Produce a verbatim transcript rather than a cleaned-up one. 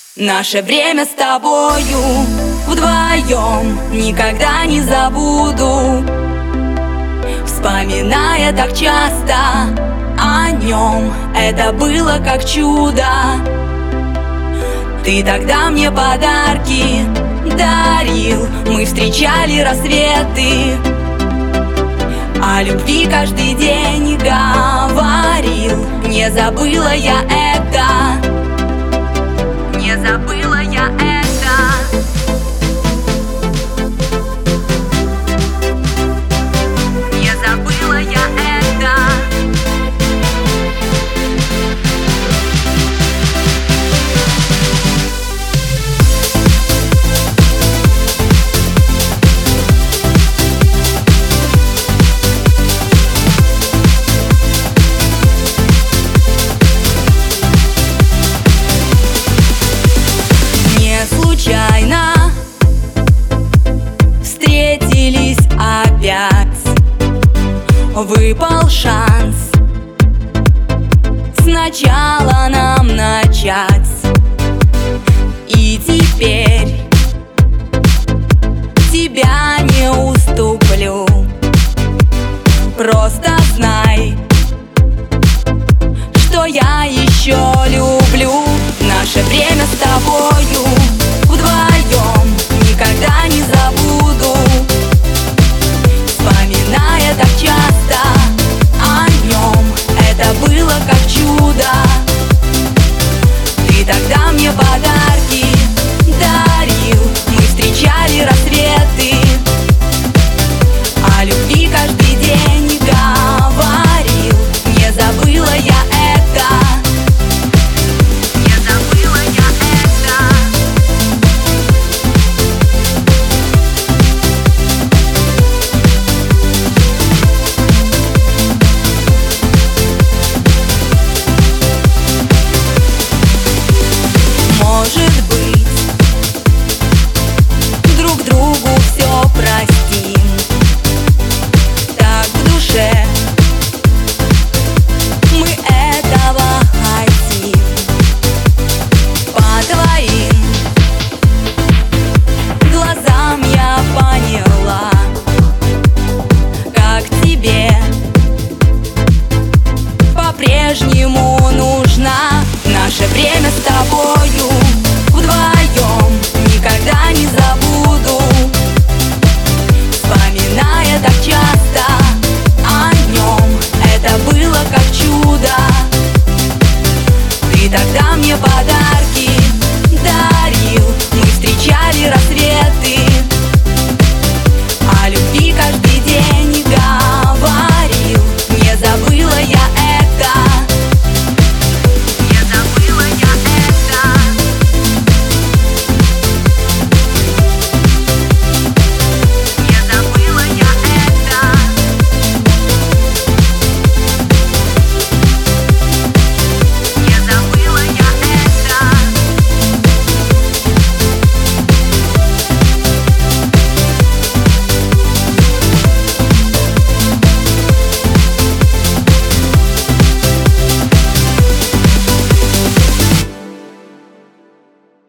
Наше время с тобою вдвоем никогда не забуду, вспоминая так часто о нем, это было как чудо. Ты тогда мне подарки дарил, мы встречали рассветы, о любви каждый день говорил. Не забыла я это, не забыла я это. Не забыла я это. Случайно встретились опять, выпал шанс сначала нам начать. И теперь тебя не уступлю, просто знай, что я еще люблю. Наше время с тобою вдвоем никогда не забуду, вспоминая так часто о нем, это было как чудо. Ты тогда мне подарки дарил, мы встречали рассветы, о любви каждый день говорил. Не забыла я это. Может быть, друг другу все простим, так в душе мы этого хотим. По твоим глазам я поняла, как тебе по-прежнему нужна. Наше время с тобою вдвоем никогда не забуду, вспоминая так часто о нем, это было как чудо. Ты тогда мне подарки дарил, мы встречали рассветы.